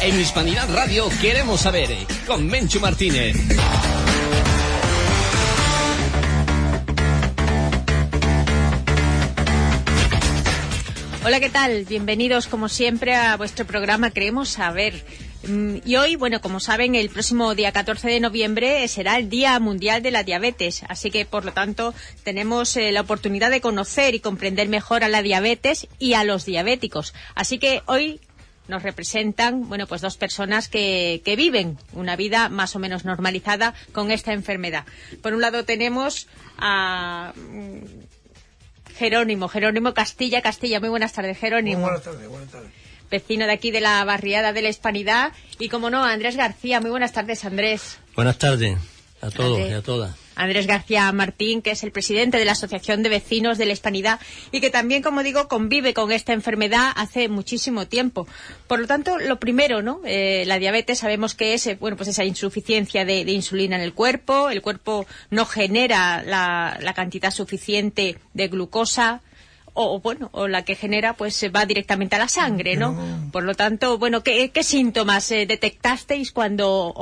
En Hispanidad Radio queremos saber, con Menchu Martínez. Hola, ¿qué tal? Bienvenidos, como siempre, a vuestro programa Queremos Saber. Y hoy, bueno, como saben, el próximo día 14 de noviembre será el Día Mundial de la Diabetes. Así que, por lo tanto, tenemos la oportunidad de conocer y comprender mejor a la diabetes y a los diabéticos. Así que hoy nos representan, bueno, pues dos personas que viven una vida más o menos normalizada con esta enfermedad. Por un lado tenemos a Jerónimo Castilla. Muy buenas tardes, Jerónimo. Muy buenas tardes. Vecino de aquí de la barriada de la Hispanidad. Y, como no, Andrés García. Muy buenas tardes, Andrés. Buenas tardes a todos y a todas. Andrés García Martín, que es el presidente de la Asociación de Vecinos de la Hispanidad y que también, como digo, convive con esta enfermedad hace muchísimo tiempo. Por lo tanto, lo primero, ¿no? La diabetes sabemos que es, bueno, pues esa insuficiencia de insulina en el cuerpo no genera la cantidad suficiente de glucosa, o la que genera, pues se va directamente a la sangre, ¿no? Por lo tanto, bueno, ¿qué síntomas detectasteis cuando,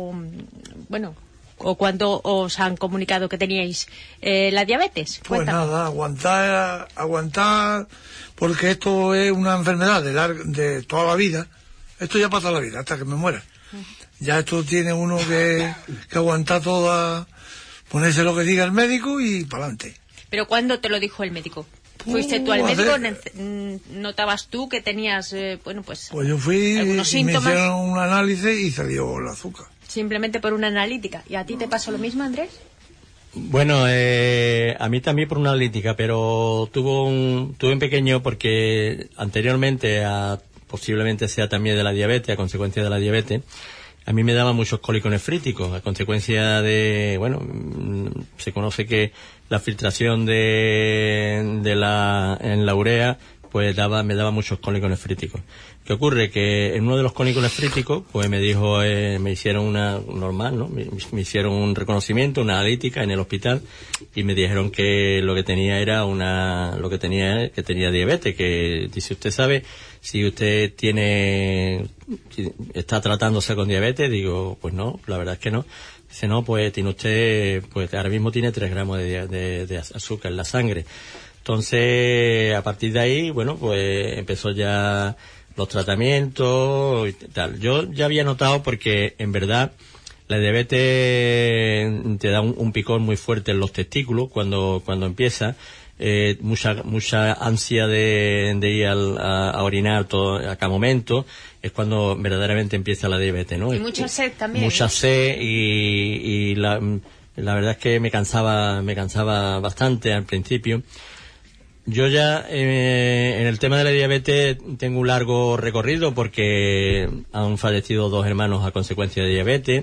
cuando os han comunicado que teníais la diabetes? Pues nada, aguantar, porque esto es una enfermedad de toda la vida. Esto ya pasa la vida, hasta que me muera. Ya esto tiene uno que aguantar toda, ponerse lo que diga el médico y para adelante. ¿Pero cuándo te lo dijo el médico? ¿Fuiste tú al médico? ¿Notabas tú que tenías, pues yo fui, algunos y síntomas? me hicieron un análisis y salió el azúcar. Simplemente por una analítica. ¿Y a ti te pasó lo mismo, Andrés? Bueno, a mí también por una analítica, pero tuve un pequeño, porque anteriormente posiblemente sea también de la diabetes, a consecuencia de la diabetes, a mí me daban muchos cólicos nefríticos, a consecuencia de, se conoce que la filtración en la urea, pues me daba muchos cólicos nefríticos. ¿Qué ocurre? Que en uno de los cólicos nefríticos, pues me dijo, me hicieron una normal, ¿no? Me hicieron un reconocimiento, una analítica en el hospital, y me dijeron que lo que tenía que tenía diabetes, que dice, usted sabe, si usted está tratándose con diabetes. Digo, pues no, la verdad es que no. Dice, no, pues tiene usted, pues ahora mismo tiene 3 gramos de azúcar en la sangre. Entonces, a partir de ahí, pues empezó ya los tratamientos y tal. Yo ya había notado, porque en verdad la diabetes te da un picor muy fuerte en los testículos cuando empieza. Mucha ansia de ir a orinar a cada momento, es cuando verdaderamente empieza la diabetes, ¿no? Y mucha sed también. Mucha sed, y la verdad es que me cansaba bastante al principio. Yo ya en el tema de la diabetes tengo un largo recorrido, porque han fallecido 2 hermanos a consecuencia de diabetes.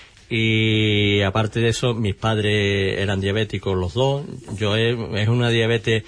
Y aparte de eso, mis padres eran diabéticos los dos. Es una diabetes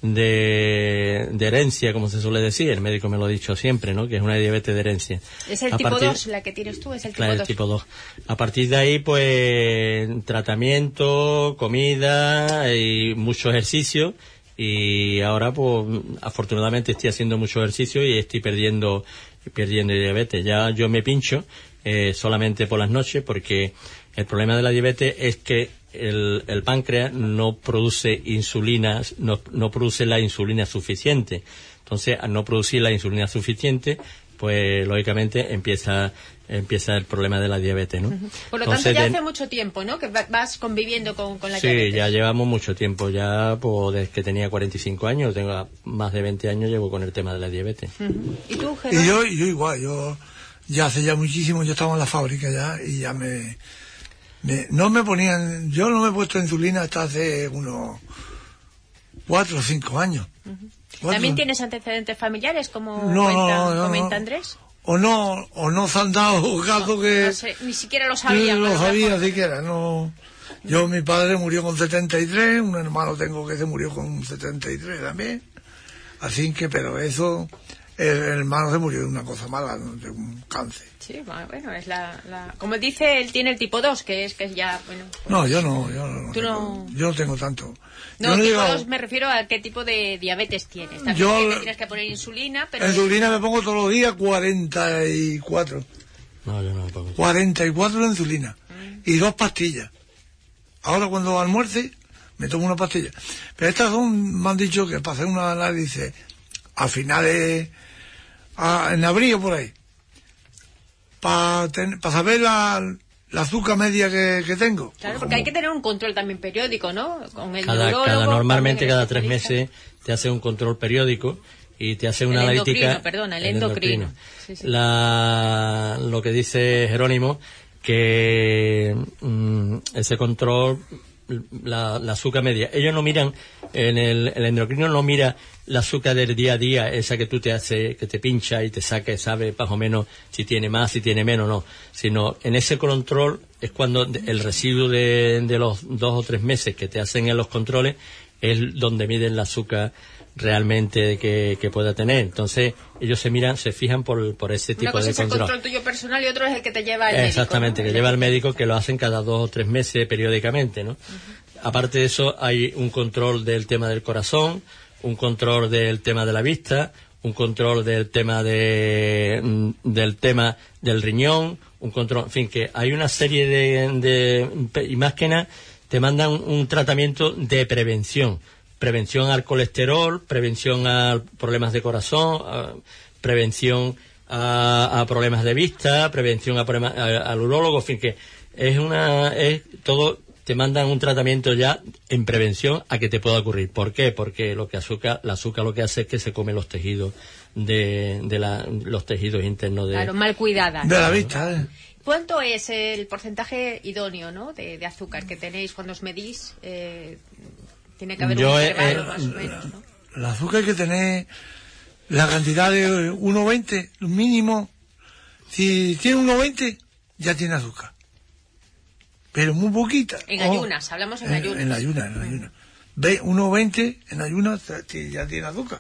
de herencia, como se suele decir. El médico me lo ha dicho siempre, ¿no? Que es una diabetes de herencia. Es el tipo 2, la que tienes tú, es el tipo 2. El tipo 2. A partir de ahí, pues, tratamiento, comida y mucho ejercicio. Y ahora, pues, afortunadamente estoy haciendo mucho ejercicio y estoy perdiendo diabetes. Ya yo me pincho solamente por las noches, porque el problema de la diabetes es que el páncreas no produce insulina, no produce la insulina suficiente. Entonces, al no producir la insulina suficiente, pues lógicamente empieza el problema de la diabetes, ¿no? Por lo tanto, ya hace mucho tiempo, ¿no?, que vas conviviendo con la diabetes. Sí, ya llevamos mucho tiempo, ya pues desde que tenía 45 años, tengo más de 20 años llevo con el tema de la diabetes. ¿Y tú, Gerardo? Y yo igual, ya hace ya muchísimo, yo estaba en la fábrica ya, y ya no me ponían, yo no me he puesto insulina hasta hace unos 4 o 5 años. ¿También tienes antecedentes familiares, como comenta Andrés? O no se han dado caso que... No sé, ni siquiera lo sabía. No lo sabía siquiera, no. Mi padre murió con 73, un hermano tengo que se murió con 73 también. Así que, pero eso el hermano se murió de una cosa mala, de un cáncer. Sí, bueno, es como dice, él tiene el tipo 2, que es ya, bueno... Pues, no, yo no tengo tanto. No, tipo 2 me refiero a qué tipo de diabetes tienes. También que tienes que poner insulina, pero... Insulina me pongo todos los días 44. No, yo no me pongo. 44 de insulina. Y 2 pastillas. Ahora cuando almuerce, me tomo una pastilla. Pero estas me han dicho que para hacer un análisis a finales, en abril o por ahí, para saber la azúcar media que tengo. Claro, porque hay que tener un control también periódico, ¿no? Con el normalmente cada 3 meses te hace un control periódico y te hace una analítica. El endocrino. Sí. Lo que dice Jerónimo, que ese control, la azúcar media, ellos no miran, el endocrino no mira la azúcar del día a día, esa que tú te hace, que te pincha y te saca y sabe más o menos si tiene más, si tiene menos, no, sino en ese control es cuando el residuo de los 2 o 3 meses que te hacen en los controles es donde miden la azúcar realmente que pueda tener. Entonces ellos se fijan por ese tipo de control. Una cosa es el control tuyo personal y otro es el que te lleva al médico. Exactamente, ¿no? Que lleva al médico, que lo hacen cada 2 o 3 meses periódicamente, ¿no? Aparte de eso hay un control del tema del corazón, un control del tema de la vista, un control del tema del riñón, un control, en fin, que hay una serie y más que nada te mandan un tratamiento de prevención al colesterol, prevención a problemas de corazón, prevención a problemas de vista, prevención a problemas al urólogo, en fin, que es todo. Te mandan un tratamiento ya en prevención a que te pueda ocurrir. ¿Por qué? Porque la azúcar lo que hace es que se come los tejidos los tejidos internos de... Claro, mal cuidada. De la vista, ¿Cuánto es el porcentaje idóneo, ¿no?, de azúcar que tenéis cuando os medís? Tiene que haber un intervalo más o menos, ¿no? El azúcar hay que tener la cantidad de 1,20 mínimo. Si tiene 1,20 ya tiene azúcar. Pero muy poquita. En ayunas, hablamos en ayunas. En ayunas. 1,20 en ayunas ya tiene azúcar.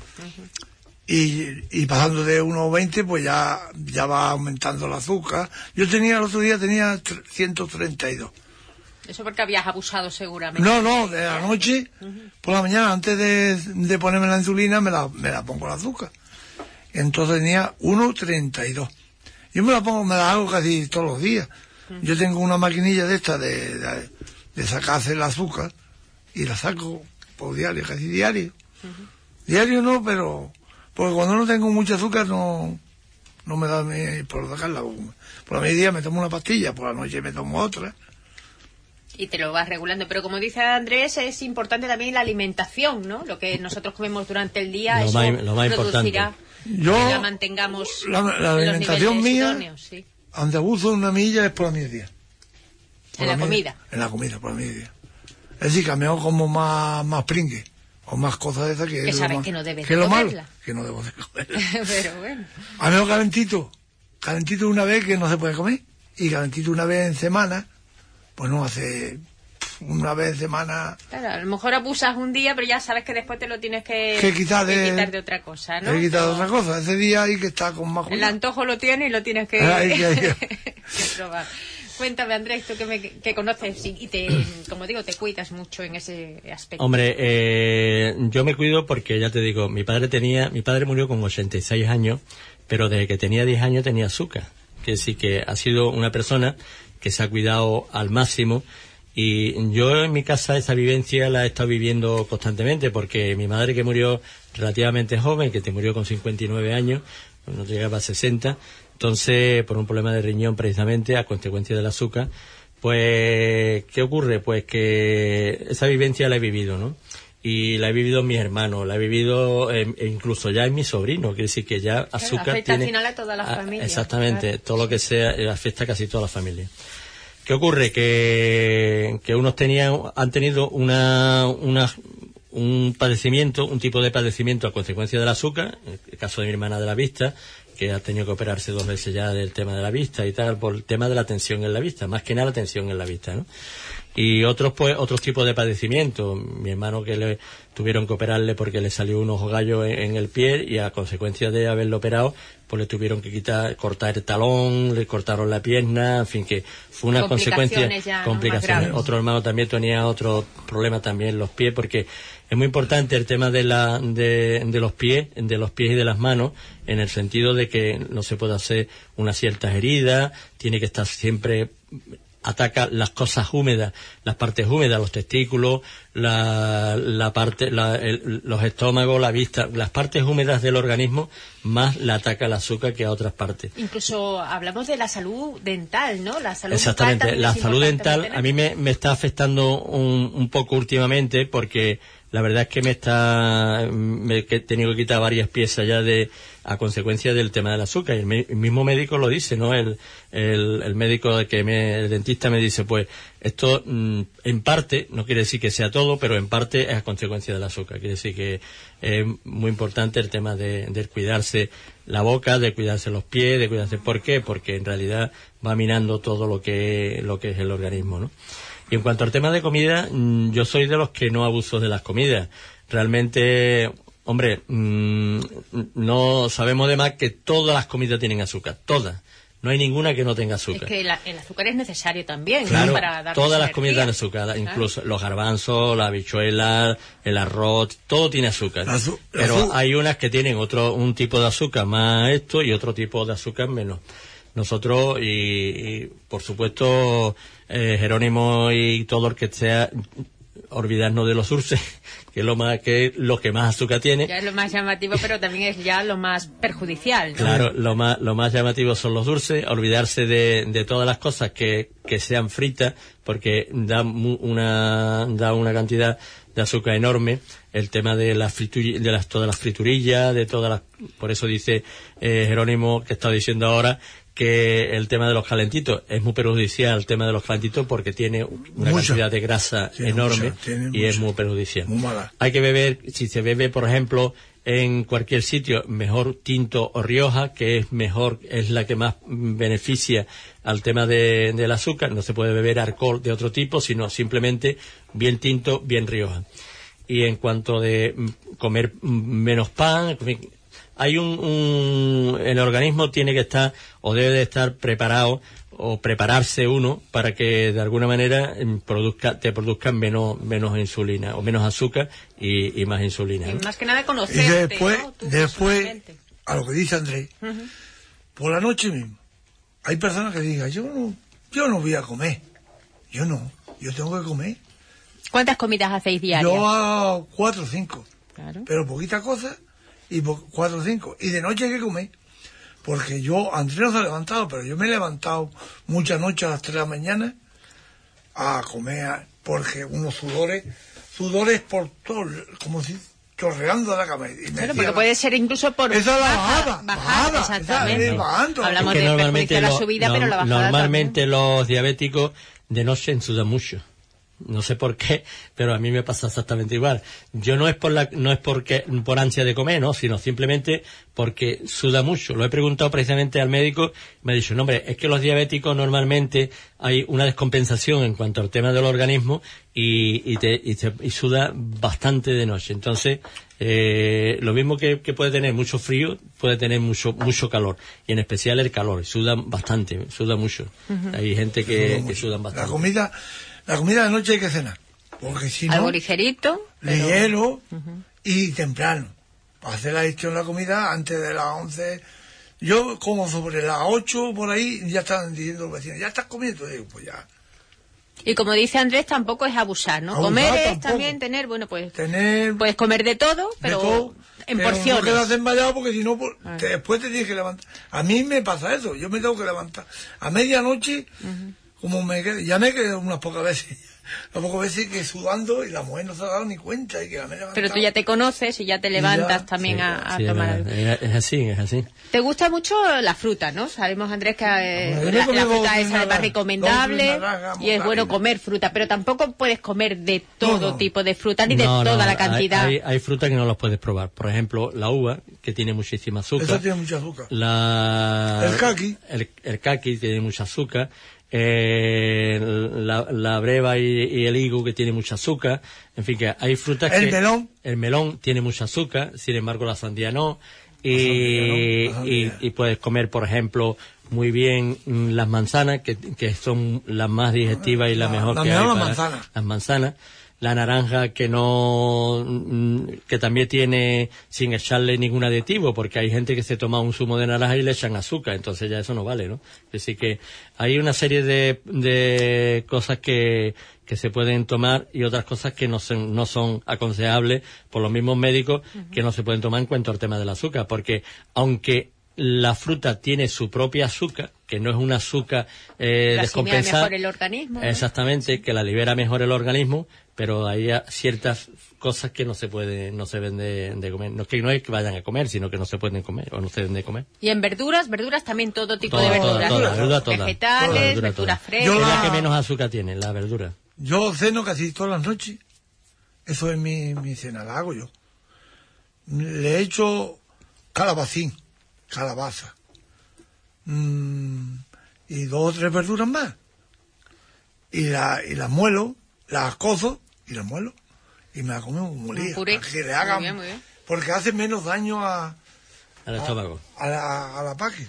Y pasando de 1,20 pues ya va aumentando el azúcar. Yo el otro día tenía 132. Eso porque habías abusado seguramente. No, de la noche, por la mañana, antes de ponerme la insulina, me la pongo el azúcar. Entonces tenía 1,32. Yo me la hago casi todos los días. Yo tengo una maquinilla de esta de sacarse el azúcar y la saco por diario, casi diario. Diario no, pero porque cuando no tengo mucho azúcar no me da por sacarla. Por la mediodía me tomo una pastilla, por la noche me tomo otra. Y te lo vas regulando. Pero como dice Andrés, es importante también la alimentación, ¿no? Lo que nosotros comemos durante el día, lo más producirá que la mantengamos la alimentación mía, idóneos, sí. Donde abuso una milla es por la mediodía. ¿En la comida? En la comida, por la mediodía. Es decir, que a mejor como más pringue o más cosas de esas que sabes que no debes de comerla. Malo, que no debo de comerla. Pero bueno. A mejor calentito una vez que no se puede comer, y calentito una vez en semana, pues no hace una vez en semana. Claro, a lo mejor abusas un día, pero ya sabes que después te lo tienes que quitar de otra cosa, ¿no? Que quitar de otra cosa. Ese día hay que estar con más el antojo lo tienes y lo tienes que, que probar. Cuéntame, Andrés, tú que conoces y como digo, te cuidas mucho en ese aspecto. Hombre, yo me cuido porque, ya te digo, mi padre murió con 86 años, pero desde que tenía 10 años tenía azúcar. Que sí que ha sido una persona que se ha cuidado al máximo. Y yo en mi casa esa vivencia la he estado viviendo constantemente, porque mi madre, que murió relativamente joven, que te murió con 59 años, no llegaba a 60, entonces por un problema de riñón precisamente a consecuencia del azúcar, pues ¿qué ocurre? Pues que esa vivencia la he vivido, ¿no? Y la he vivido en mis hermanos, la he vivido incluso ya en mis sobrinos, quiere decir que ya azúcar afecta tiene... al final a toda la familia. Exactamente, claro. Todo lo que sea afecta a casi toda la familia. ¿Qué ocurre? Que unos han tenido un padecimiento, un tipo de padecimiento a consecuencia del azúcar, en el caso de mi hermana de la vista, que ha tenido que operarse 2 veces ya del tema de la vista y tal, por el tema de la tensión en la vista, más que nada la tensión en la vista, ¿no? Y otros tipos de padecimientos. Mi hermano, que le tuvieron que operarle porque le salió un ojo gallo en el pie, y a consecuencia de haberlo operado, pues le tuvieron que cortar el talón, le cortaron la pierna, en fin, que fue una consecuencia, complicaciones. ¿No? Otro hermano también tenía otro problema también en los pies, porque es muy importante el tema de los pies y de las manos, en el sentido de que no se puede hacer unas ciertas heridas, tiene que estar siempre, ataca las cosas húmedas, las partes húmedas, los testículos, los estómagos, la vista, las partes húmedas del organismo, más la ataca el azúcar que a otras partes. Incluso hablamos de la salud dental, ¿no? La salud Exactamente, la salud dental a mí me está afectando un poco últimamente, porque la verdad es que me he tenido que quitar varias piezas ya a consecuencia del tema del azúcar. Y el mismo médico lo dice, ¿no? El médico el dentista me dice, pues esto en parte, no quiere decir que sea todo, pero en parte es a consecuencia del azúcar. Quiere decir que es muy importante el tema de cuidarse la boca, de cuidarse los pies, de cuidarse. ¿Por qué? Porque en realidad va minando todo lo que es el organismo, ¿no? Y en cuanto al tema de comida, yo soy de los que no abuso de las comidas. Realmente, hombre, no sabemos de más que todas las comidas tienen azúcar, todas. No hay ninguna que no tenga azúcar. Es que el azúcar es necesario también, claro, ¿no? Para darnos todas las energía. comidas tienen azúcar, claro. Incluso los garbanzos, la habichuela, el arroz, todo tiene azúcar. Pero hay unas que tienen un tipo de azúcar más esto y otro tipo de azúcar menos. Nosotros, y por supuesto, Jerónimo y todo el que sea, olvidarnos de los dulces, que es lo que más azúcar tiene. Ya es lo más llamativo, pero también es ya lo más perjudicial, ¿no? Claro, lo más llamativo son los dulces, olvidarse de todas las cosas que sean fritas, porque da una cantidad de azúcar enorme. El tema de todas las friturillas, por eso dice Jerónimo, que está diciendo ahora, que el tema de los calentitos es muy perjudicial, el tema de los calentitos, porque tiene una cantidad de grasa enorme y es muy perjudicial. Muy mala. Hay que beber, si se bebe, por ejemplo, en cualquier sitio, mejor tinto o Rioja, que es la que más beneficia al tema del azúcar. No se puede beber alcohol de otro tipo, sino simplemente bien tinto, bien Rioja. Y en cuanto de comer menos pan, hay el organismo tiene que estar, o debe de estar preparado, o prepararse uno, para que de alguna manera te produzcan menos insulina, o menos azúcar y más insulina, ¿no? Y más que nada conocerte, y después, a lo que dice Andrés, por la noche mismo, hay personas que digan, yo no voy a comer, yo tengo que comer. ¿Cuántas comidas hacéis diarias? Yo hago 4 o 5, claro. Pero poquita cosa, y 4 o 5, y de noche hay que comer, porque Andrés no se ha levantado, pero yo me he levantado muchas noches a las 3 de la mañana a comer, porque unos sudores por todo, como si chorreando de la cama. Claro, porque puede ser incluso por esa bajada, exactamente. Bajando. Hablamos de perjudicar la subida, pero la bajada normalmente también. Los diabéticos de noche sudan mucho. No sé por qué, pero a mí me pasa exactamente igual. Yo no es por ansia de comer, ¿no? Sino simplemente porque suda mucho. Lo he preguntado precisamente al médico, me ha dicho, no, hombre, es que los diabéticos normalmente hay una descompensación en cuanto al tema del organismo y suda bastante de noche. Entonces, lo mismo que puede tener mucho frío, puede tener mucho calor. Y en especial el calor, suda bastante, suda mucho. Uh-huh. Hay gente que sudan bastante. La comida de noche hay que cenar, porque si no... Algo ligerito. Ligero y temprano. Para hacer la digestión de la comida antes de las 11. Yo como sobre las 8 por ahí, ya están diciendo los vecinos, ¿ya estás comiendo? Digo, pues ya. Y como dice Andrés, tampoco es abusar, ¿no? Comer es también tener, puedes comer de todo, pero en porciones. No quedas desmayado, porque si no, después te tienes que levantar. A mí me pasa eso, yo me tengo que levantar. A medianoche... Como me quedé unas pocas veces que sudando, y la mujer no se ha dado ni cuenta y que me he levantado. Pero tú ya te conoces y ya te levantas también a tomar algo. Es así. Te gusta mucho la fruta, ¿no? Sabemos, Andrés, que la fruta es además recomendable y es bueno comer fruta, pero tampoco puedes comer de todo tipo de fruta ni de toda la cantidad. Hay fruta que no las puedes probar. Por ejemplo, la uva, que tiene muchísima azúcar. Esa tiene mucho azúcar. El caqui tiene mucha azúcar. la breva y el higo, que tiene mucha azúcar. En fin, que hay frutas El melón. El melón tiene mucha azúcar, sin embargo la sandía no. Y puedes comer, por ejemplo, muy bien las manzanas, que son las más digestivas y la mejor que hay para las manzanas. La naranja, que también tiene, sin echarle ningún aditivo, porque hay gente que se toma un zumo de naranja y le echan azúcar, entonces ya eso no vale, ¿no? Es decir, que hay una serie de cosas que se pueden tomar y otras cosas que no son aconsejables por los mismos médicos, que no se pueden tomar en cuanto al tema del azúcar, porque aunque la fruta tiene su propia azúcar, que no es un azúcar descompensada, mejor el organismo, ¿no? Exactamente, que la libera mejor el organismo, pero hay ciertas cosas que no se deben de comer. No es que vayan a comer, sino que no se pueden comer o no se deben de comer. Y en verduras también todo tipo de verduras. Todas. Vegetales, verduras frescas. Es la que menos azúcar tiene, la verdura. Yo ceno casi todas las noches. Eso es mi cena, la hago yo. Le echo calabacín, calabaza, y 2 o 3 verduras más. Y las muelo, las cozo y las muelo. Y me la como molida. Para que le hagan, muy bien. Porque hace menos daño al estómago. A la página.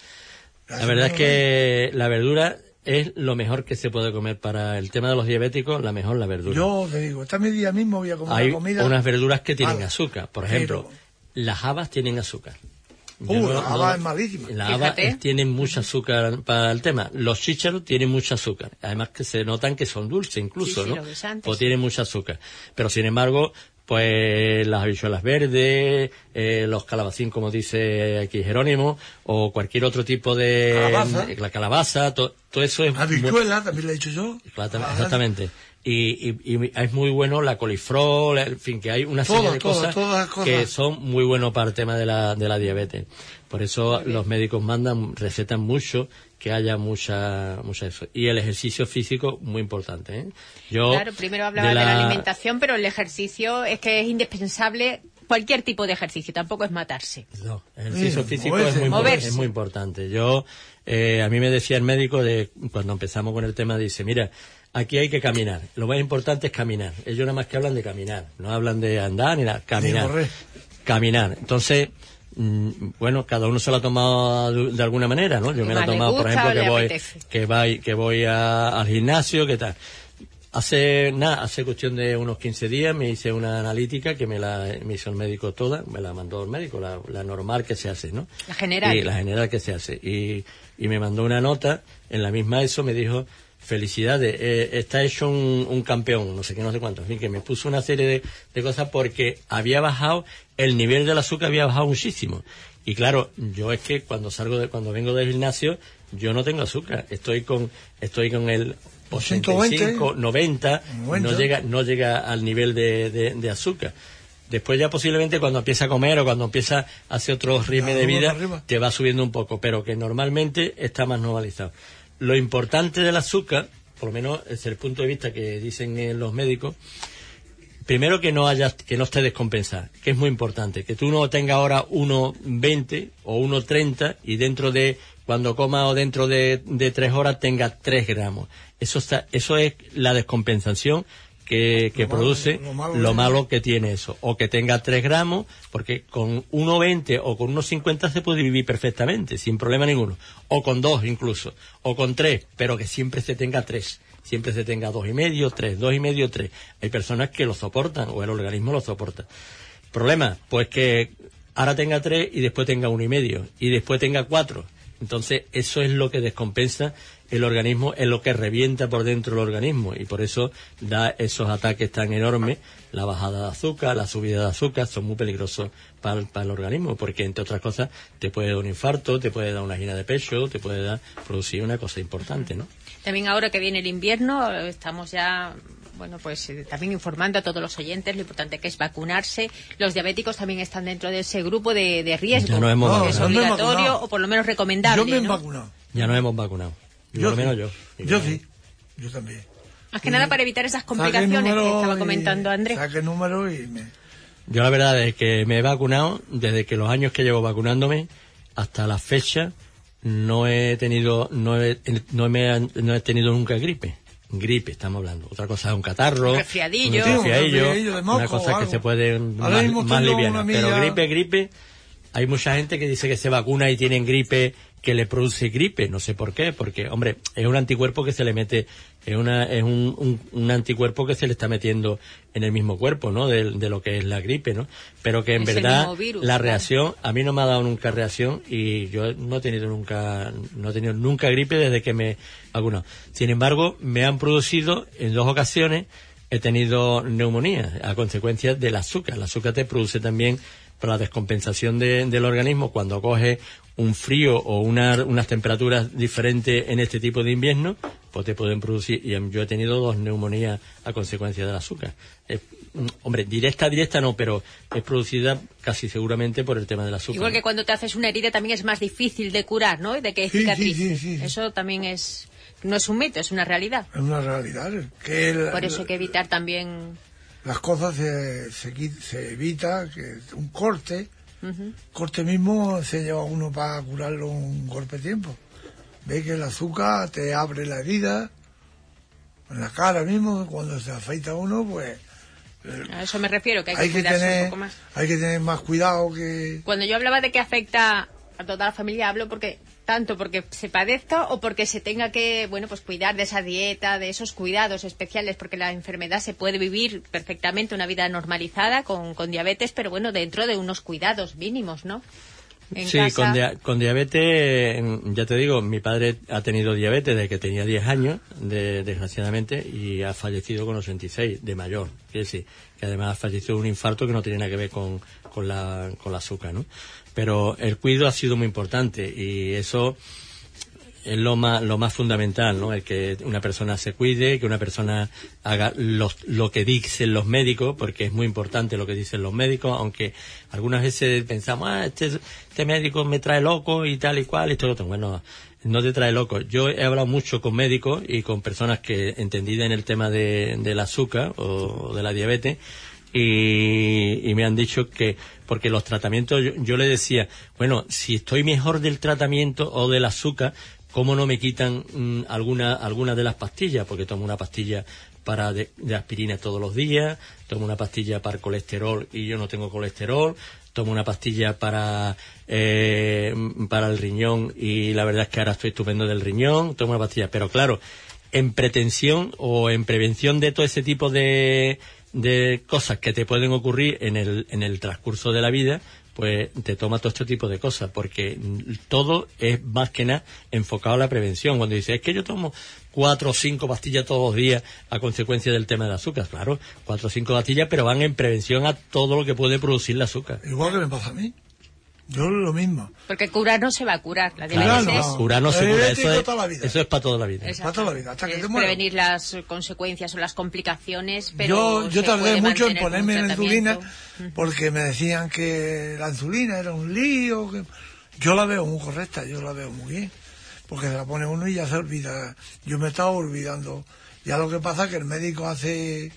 La verdad es que la verdura es lo mejor que se puede comer para el tema de los diabéticos, la verdura. Yo te digo, esta media mismo voy a comer Hay comida. unas verduras que tienen azúcar. Por ejemplo, las habas tienen azúcar. La haba es malísima. La haba tienen mucha azúcar para el tema. Los chícharos tienen mucha azúcar. Además que se notan que son dulces incluso, ¿no? O tienen mucha azúcar. Pero sin embargo, pues las habichuelas verdes, los calabacín, como dice aquí Jerónimo, o cualquier otro tipo de... La calabaza, todo eso es... Habichuela, también la he dicho yo. Exactamente. Y es muy bueno la coliflor, en fin, que hay una serie de cosas que son muy buenos para el tema de la diabetes. Por eso los médicos recetan mucho que haya mucha eso. Y el ejercicio físico, muy importante, ¿eh? Claro, primero hablaba de la alimentación, pero el ejercicio es que es indispensable. Cualquier tipo de ejercicio, tampoco es matarse. No, el ejercicio físico es muy importante. A mí me decía el médico, cuando empezamos con el tema, dice, mira, aquí hay que caminar. Lo más importante es caminar. Ellos nada más que hablan de caminar. No hablan de andar ni nada. Caminar. Entonces, bueno, cada uno se lo ha tomado de alguna manera, ¿no? Yo me lo he tomado, por ejemplo, que voy al gimnasio, ¿qué tal? Hace cuestión de unos 15 días me hice una analítica que me hizo el médico toda, me la mandó el médico, la normal que se hace, ¿no? La general. Y la general que se hace. Y me mandó una nota, en la misma eso me dijo, felicidades, está hecho un campeón, no sé qué, no sé cuánto. En fin, que me puso una serie de cosas porque había bajado, el nivel del azúcar había bajado muchísimo. Y claro, yo es que cuando vengo del gimnasio, yo no tengo azúcar, estoy con el 85, 90, no llega al nivel de azúcar. Después ya posiblemente cuando empieza a comer o cuando empieza a hacer otro ritmo de vida, te va subiendo un poco, pero que normalmente está más normalizado. Lo importante del azúcar, por lo menos desde el punto de vista que dicen los médicos, primero que no esté descompensada, que es muy importante, que tú no tengas ahora 1,20 o 1,30 y cuando comas o dentro de 3 horas tenga 3 gramos. Eso es la descompensación que produce lo malo que tiene eso. O que tenga 3 gramos, porque con 1,20 o con 1,50 se puede vivir perfectamente, sin problema ninguno. O con 2 incluso. O con 3, pero que siempre se tenga 3. Siempre se tenga 2,5, 3, 2,5, 3. Hay personas que lo soportan, o el organismo lo soporta. Problema, pues que ahora tenga 3 y después tenga 1,5 y después tenga 4. Entonces, eso es lo que descompensa el organismo, es lo que revienta por dentro el organismo y por eso da esos ataques tan enormes. La bajada de azúcar, la subida de azúcar son muy peligrosos para el organismo porque, entre otras cosas, te puede dar un infarto, te puede dar una angina de pecho, te puede producir una cosa importante, ¿no? También ahora que viene el invierno, estamos ya... Bueno, pues también informando a todos los oyentes lo importante que es vacunarse. Los diabéticos también están dentro de ese grupo de riesgo. Ya nos hemos vacunado. Es obligatorio o por lo menos recomendable. Yo me he vacunado. Ya nos hemos vacunado. Por lo menos yo. Yo sí. Yo también. Más que nada para evitar esas complicaciones que estaba comentando Andrés. Saque número y Yo la verdad es que me he vacunado desde que los años que llevo vacunándome hasta la fecha. no he tenido nunca gripe. Gripe, estamos hablando. Otra cosa es un catarro, un resfriadillo de moco, una cosa que se puede más liviana. Pero gripe, hay mucha gente que dice que se vacuna y tienen gripe, que le produce gripe, no sé por qué, porque, hombre, es un anticuerpo que se le mete, es un anticuerpo que se le está metiendo en el mismo cuerpo, ¿no? De lo que es la gripe, ¿no? Pero que en verdad virus, la reacción, a mí no me ha dado nunca reacción y yo no he tenido nunca gripe desde que me vacunado. Sin embargo, me han producido en 2 ocasiones, he tenido neumonía a consecuencia del azúcar. El azúcar te produce también, por la descompensación del organismo, cuando coge un frío o unas temperaturas diferentes en este tipo de invierno, pues te pueden producir, y yo he tenido 2 neumonías a consecuencia del azúcar. Hombre, directa no, pero es producida casi seguramente por el tema del azúcar. Igual que cuando te haces una herida también es más difícil de curar, ¿no? De que cicatrice. Sí. Eso también no es un mito, es una realidad. Es una realidad. Por eso hay que evitar también... Las cosas se evita, que un corte... Corte mismo se lleva uno para curarlo un golpe de tiempo. Ve que el azúcar te abre la herida en la cara mismo, cuando se afeita uno, pues a eso me refiero, que hay que cuidarse un poco más. Hay que tener más cuidado que... Cuando yo hablaba de que afecta a toda la familia, hablo porque se padezca o porque se tenga que, bueno, pues cuidar de esa dieta, de esos cuidados especiales, porque la enfermedad se puede vivir perfectamente una vida normalizada con diabetes, pero bueno, dentro de unos cuidados mínimos, ¿no? Sí, con diabetes, ya te digo, mi padre ha tenido diabetes desde que tenía 10 años, desgraciadamente, y ha fallecido con 86, de mayor. Quiere decir, que además ha fallecido de un infarto que no tiene nada que ver con la azúcar, ¿no? Pero el cuidado ha sido muy importante y eso es lo más fundamental, ¿no? El que una persona se cuide, que una persona haga lo que dicen los médicos, porque es muy importante lo que dicen los médicos, aunque algunas veces pensamos, este médico me trae loco y tal y cual, esto y lo otro. Bueno, no te trae loco. Yo he hablado mucho con médicos y con personas que entendidas en el tema del azúcar o de la diabetes, y me han dicho que, porque los tratamientos, yo le decía, bueno, si estoy mejor del tratamiento o del azúcar, ¿cómo no me quitan alguna de las pastillas? Porque tomo una pastilla de aspirina todos los días, tomo una pastilla para el colesterol y yo no tengo colesterol, tomo una pastilla para el riñón y la verdad es que ahora estoy estupendo del riñón, tomo una pastilla, pero claro, en pretensión o en prevención de todo ese tipo de cosas que te pueden ocurrir en el transcurso de la vida, pues te toma todo este tipo de cosas, porque todo es más que nada enfocado a la prevención. Cuando dices, es que yo tomo 4 o 5 pastillas todos los días a consecuencia del tema del azúcar, claro, 4 o 5 pastillas, pero van en prevención a todo lo que puede producir el azúcar. Igual que me pasa a mí. Yo lo mismo. Porque curar no se va a curar. La diabetes curar no se cura. Eso es para toda la vida. Para toda la vida, hasta que te mueras. Prevenir las consecuencias o las complicaciones, pero yo tardé mucho en ponerme la insulina porque me decían que la insulina era un lío. Yo la veo muy correcta, yo la veo muy bien. Porque se la pone uno y ya se olvida. Yo me estaba olvidando. Ya lo que pasa es que el médico hace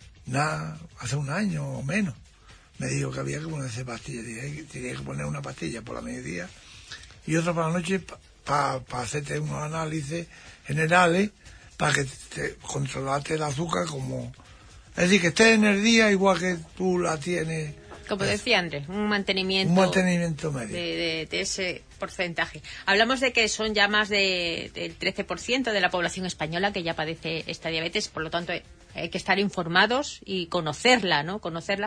un año o menos me dijo que había que ponerse pastillas. Tenía que poner una pastilla por la mediodía y otra por la noche para hacerte unos análisis generales para que te controlarte el azúcar como... Es decir, que estés en el día igual que tú la tienes. Como decía Andrés, un mantenimiento medio. De ese porcentaje. Hablamos de que son ya más del 13% de la población española que ya padece esta diabetes, por lo tanto hay que estar informados y conocerla, ¿no?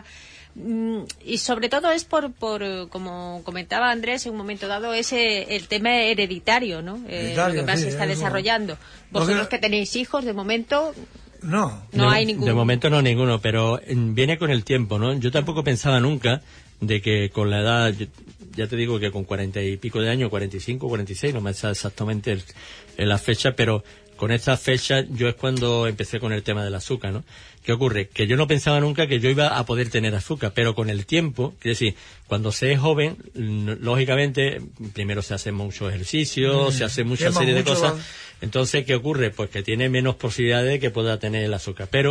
Y sobre todo es por como comentaba Andrés en un momento dado, el tema hereditario, ¿no? Lo que más se está desarrollando. Vosotros que tenéis hijos, de momento... No hay ninguno. De momento no ninguno, pero viene con el tiempo, ¿no? Yo tampoco pensaba nunca de que con la edad, ya te digo que con 40 y pico de años, 45, 46, no me sé exactamente la fecha, pero con esta fecha yo es cuando empecé con el tema del azúcar, ¿no? ¿Qué ocurre? Que yo no pensaba nunca que yo iba a poder tener azúcar, pero con el tiempo, es decir, cuando se es joven, lógicamente, primero se hace mucho ejercicio, se hace mucha serie de cosas. Entonces, ¿qué ocurre? Pues que tiene menos posibilidades de que pueda tener el azúcar. Pero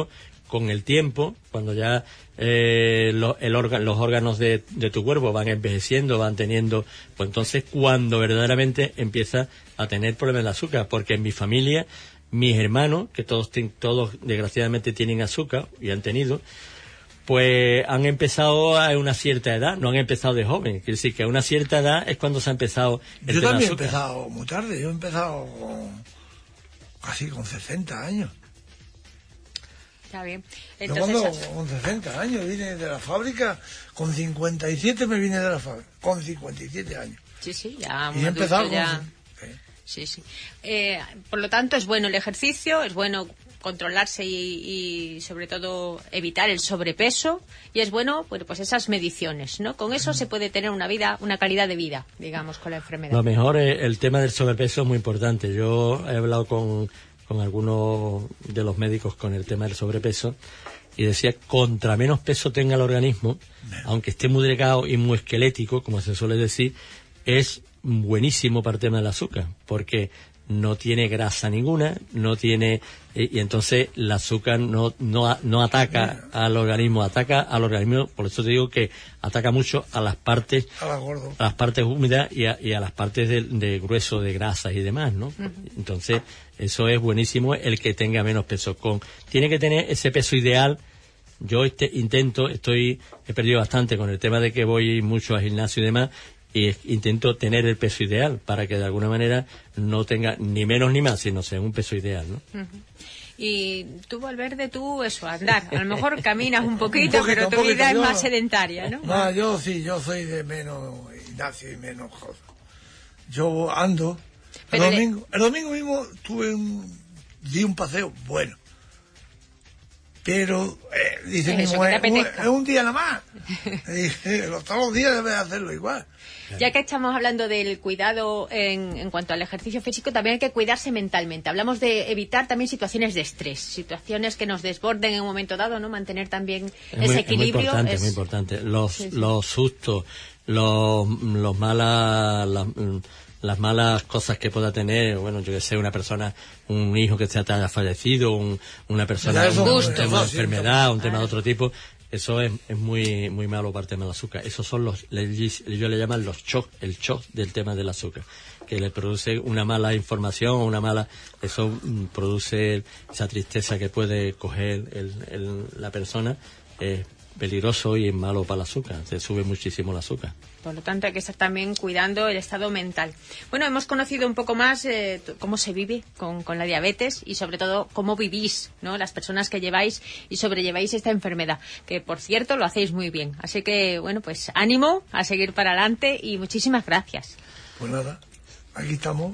con el tiempo, cuando ya los órganos de tu cuerpo van envejeciendo, van teniendo, pues entonces cuando verdaderamente empieza a tener problemas de azúcar, porque en mi familia, mis hermanos, que todos desgraciadamente tienen azúcar y han tenido, pues han empezado a una cierta edad, no han empezado de joven. Quiere decir que a una cierta edad es cuando se ha empezado el Yo tema también he azúcar. empezado muy tarde, yo he empezado casi con 60 años. Está bien. Yo Entonces, cuando con 60 años vine de la fábrica, con 57 me vine de la fábrica, con 57 años. sí, ya Y un he empezado adulto ya... Sí. Por lo tanto, es bueno el ejercicio, es bueno controlarse y sobre todo evitar el sobrepeso, y es bueno, pues esas mediciones, ¿no? Con eso se puede tener una calidad de vida, digamos, con la enfermedad. Lo mejor es el tema del sobrepeso, es muy importante. Yo he hablado con algunos de los médicos con el tema del sobrepeso y decía, contra menos peso tenga el organismo, aunque esté muy delgado y muy esquelético, como se suele decir, es buenísimo para el tema del azúcar, porque no tiene grasa ninguna, no tiene y entonces el azúcar no ataca al organismo, por eso te digo que ataca mucho a las partes húmedas y a las partes de grueso, de grasas y demás, ¿no? Entonces eso es buenísimo, el que tenga menos peso. Tiene que tener ese peso ideal. Yo he perdido bastante con el tema de que voy mucho al gimnasio y demás, y intento tener el peso ideal para que de alguna manera no tenga ni menos ni más, sino sea un peso ideal, ¿no? Y tú, Valverde, andar. A lo mejor caminas un poquito, pero tu vida es más sedentaria, ¿no? No, yo soy de menos gimnasio y menos cosas. Yo ando. El domingo mismo di un paseo bueno. Pero, dice mi mujer, es un día nada más. Dije, todos los días debes hacerlo igual. Ya que estamos hablando del cuidado en cuanto al ejercicio físico, también hay que cuidarse mentalmente. Hablamos de evitar también situaciones de estrés, situaciones que nos desborden en un momento dado, ¿no? Mantener también ese equilibrio. Es muy importante. Los sustos, las malas cosas que pueda tener, bueno, yo que sé, una persona, un hijo que se haya fallecido, una persona, un tema de enfermedad, un tema de otro tipo, eso es muy muy malo para el tema del azúcar. Esos son yo le llaman los shock, el shock del tema del azúcar, que le produce una mala información, eso produce esa tristeza que puede coger la persona, es peligroso y es malo para el azúcar, se sube muchísimo el azúcar. Por lo tanto, hay que estar también cuidando el estado mental. Bueno, hemos conocido un poco más cómo se vive con la diabetes y, sobre todo, cómo vivís, ¿no? Las personas que lleváis y sobrelleváis esta enfermedad, que, por cierto, lo hacéis muy bien. Así que, bueno, pues ánimo a seguir para adelante y muchísimas gracias. Pues nada, aquí estamos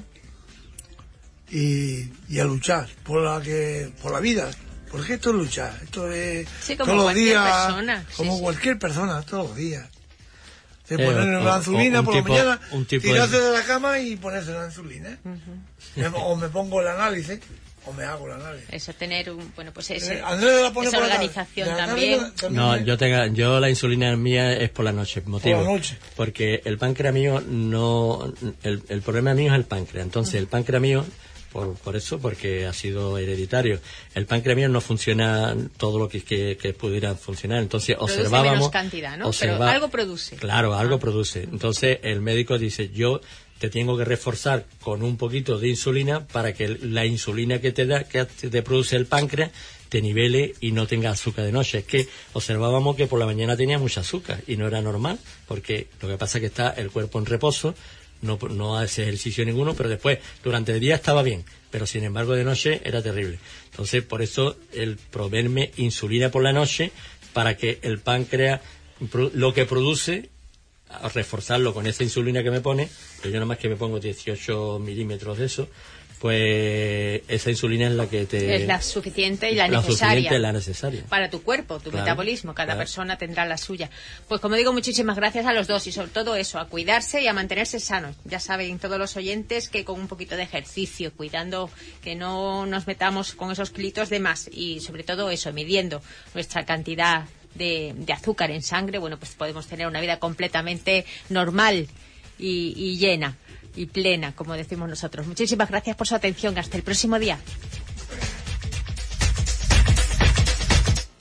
y a luchar por la vida. Porque esto es luchar, esto es como todos los días, persona. como cualquier persona, todos los días. De ponerle la insulina por la mañana, tirarse de la cama y ponerse la insulina. O me pongo el análisis, o me hago el análisis. Eso, tener esa organización también. No, yo la insulina mía es por la noche, motivo. Por la noche. Porque el páncreas mío el problema mío es el páncreas. Entonces, el páncreas mío, por eso, porque ha sido hereditario. El páncreas mío no funciona todo lo que pudiera funcionar. Entonces observábamos. Menos cantidad, ¿no? Pero algo produce. Claro, algo produce. Entonces el médico dice, yo te tengo que reforzar con un poquito de insulina para que la insulina que te produce el páncreas te nivele y no tenga azúcar de noche. Es que observábamos que por la mañana tenía mucha azúcar y no era normal, porque lo que pasa es que está el cuerpo en reposo. No hace ejercicio ninguno, pero después, durante el día estaba bien, pero sin embargo de noche era terrible. Entonces, por eso el proveerme insulina por la noche, para que el páncreas, lo que produce, a reforzarlo con esa insulina que me pone, que yo nada más que me pongo 18 milímetros de eso, pues esa insulina es la que es la suficiente y la necesaria para tu cuerpo, tu metabolismo. Cada persona tendrá la suya. Pues como digo, muchísimas gracias a los dos y sobre todo eso, a cuidarse y a mantenerse sanos. Ya saben todos los oyentes que con un poquito de ejercicio, cuidando que no nos metamos con esos kilitos de más y sobre todo eso, midiendo nuestra cantidad de azúcar en sangre, bueno, pues podemos tener una vida completamente normal y llena y plena, como decimos nosotros. Muchísimas gracias por su atención. Hasta el próximo día.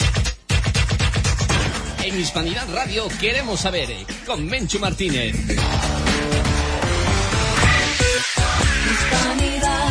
En Hispanidad Radio queremos saber, con Menchu Martínez. Hispanidad.